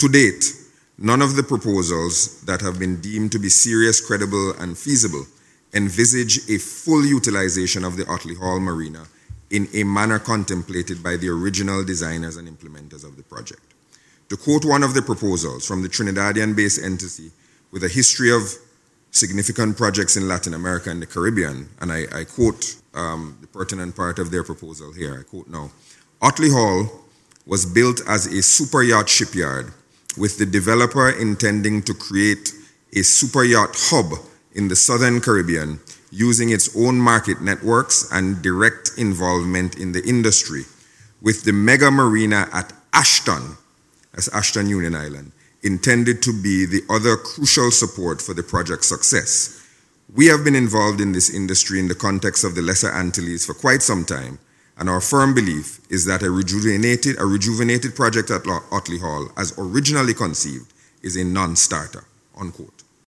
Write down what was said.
To date, none of the proposals that have been deemed to be serious, credible, and feasible envisage a full utilization of the Otley Hall Marina in a manner contemplated by the original designers and implementers of the project. To quote one of the proposals from the Trinidadian-based entity with a history of significant projects in Latin America and the Caribbean, and I quote the pertinent part of their proposal here, I quote now, Otley Hall was built as a super yacht shipyard with the developer intending to create a super yacht hub in the Southern Caribbean using its own market networks and direct involvement in the industry, with the mega marina at Ashton, that's Ashton Union Island, intended to be the other crucial support for the project's success. We have been involved in this industry in the context of the Lesser Antilles for quite some time, and our firm belief is that a rejuvenated project at Otley Hall, as originally conceived, is a non-starter, unquote.